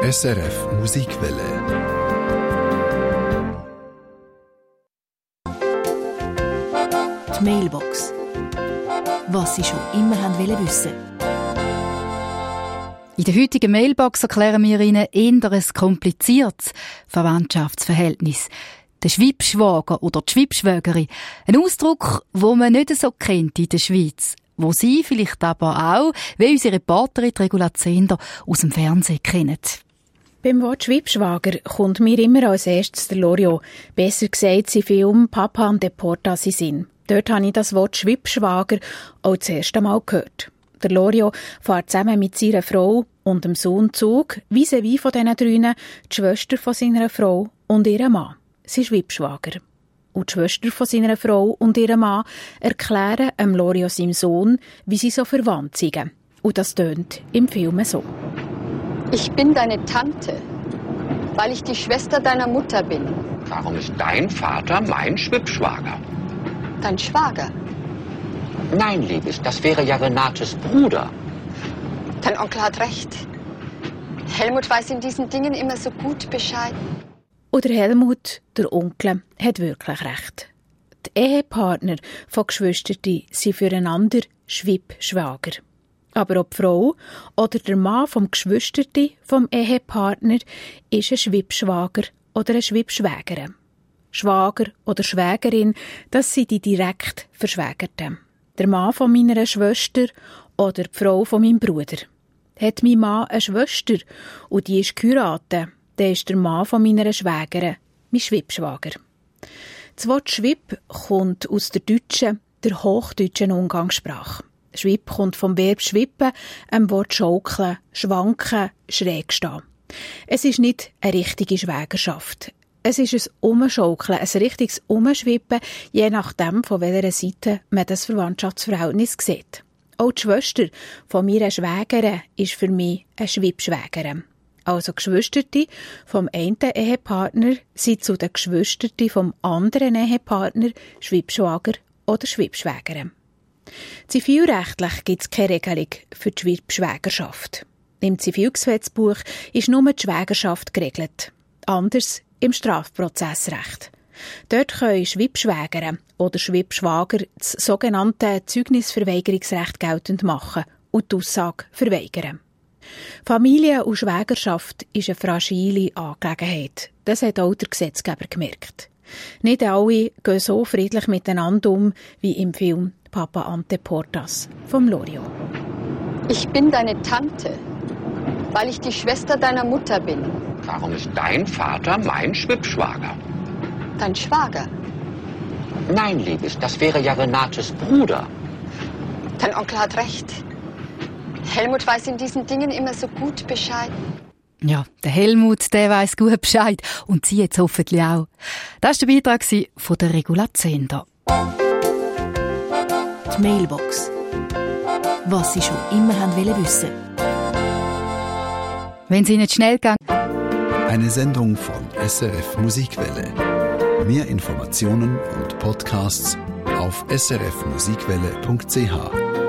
SRF Musikwelle. Die Mailbox. Was Sie schon immer wissen wollten. In der heutigen Mailbox erklären wir Ihnen eher ein kompliziertes Verwandtschaftsverhältnis. Der Schwibschwager oder die Schwibschwägerin. Ein Ausdruck, den man nicht so kennt in der Schweiz. Wo Sie vielleicht aber auch, wie unsere Reporterin Regula Zehnder aus dem Fernsehen kennen. Beim Wort Schwibschwager kommt mir immer als erstes der Loriot, besser gesagt sein Film «Papa Ante Portas» in Sinn. Dort habe ich das Wort Schwibschwager auch das erste Mal gehört. Der Loriot fährt zusammen mit seiner Frau und dem Sohn Zug, vis-à-vis von diesen drei, die Schwester von seiner Frau und ihrem Mann. Sie ist Schwibschwager. Und die Schwester von seiner Frau und ihrem Mann erklären Loriot seinem Sohn, wie sie so verwandt sind. Und das tönt im Film so. Ich bin deine Tante, weil ich die Schwester deiner Mutter bin. Warum ist dein Vater mein Schwibschwager? Dein Schwager? Nein, Liebes, das wäre ja Renates Bruder. Dein Onkel hat recht. Helmut weiß in diesen Dingen immer so gut Bescheid. Oder Helmut, der Onkel, hat wirklich recht. Die Ehepartner von Geschwistern sind füreinander Schwibschwager. Aber ob die Frau oder der Mann vom Geschwisterte vom Ehepartner ist ein Schwibschwager oder eine Schwibschwägerin. Schwager oder Schwägerin, das sind die direkt Verschwägerten. Der Mann von meiner Schwester oder die Frau von meinem Bruder. Hat mein Mann eine Schwester und die ist geheiratet, dann ist der Mann von meiner Schwägerin mein Schwibschwager. Das Wort Schwib kommt aus der deutschen, der hochdeutschen Umgangssprache. Schwib kommt vom Verb schwippen, dem Wort schaukeln, schwanken, schräg stehen. Es ist nicht eine richtige Schwägerschaft. Es ist ein Umschaukeln, ein richtiges Umschwippen, je nachdem, von welcher Seite man das Verwandtschaftsverhältnis sieht. Auch die Schwester von meiner Schwägerin ist für mich eine Schwibschwägerin. Also Geschwisterte vom einen Ehepartner sind zu den Geschwisterten vom anderen Ehepartner Schwibschwager oder Schwibschwägerin. Zivilrechtlich gibt es keine Regelung für die Schwibschwägerschaft. Im Zivilgesetzbuch ist nur die Schwägerschaft geregelt. Anders im Strafprozessrecht. Dort können Schwibschwägerin oder Schwibschwager das sogenannte Zeugnisverweigerungsrecht geltend machen und die Aussage verweigern. Familie und Schwägerschaft ist eine fragile Angelegenheit. Das hat auch der Gesetzgeber gemerkt. Nicht alle gehen so friedlich miteinander um wie im Film «Papa Ante Portas» vom Loriot. Ich bin deine Tante, weil ich die Schwester deiner Mutter bin. Warum ist dein Vater mein Schwibschwager? Dein Schwager? Nein, Liebes, das wäre ja Renates Bruder. Dein Onkel hat recht. Helmut weiß in diesen Dingen immer so gut Bescheid. Ja, der Helmut, der weiss gut Bescheid. Und Sie jetzt hoffentlich auch. Das war der Beitrag von der Regula Zehnder. Die Mailbox. Was Sie schon immer wissen wollten. Wenn Sie nicht schnell gehen. Eine Sendung von SRF Musikwelle. Mehr Informationen und Podcasts auf srfmusikwelle.ch.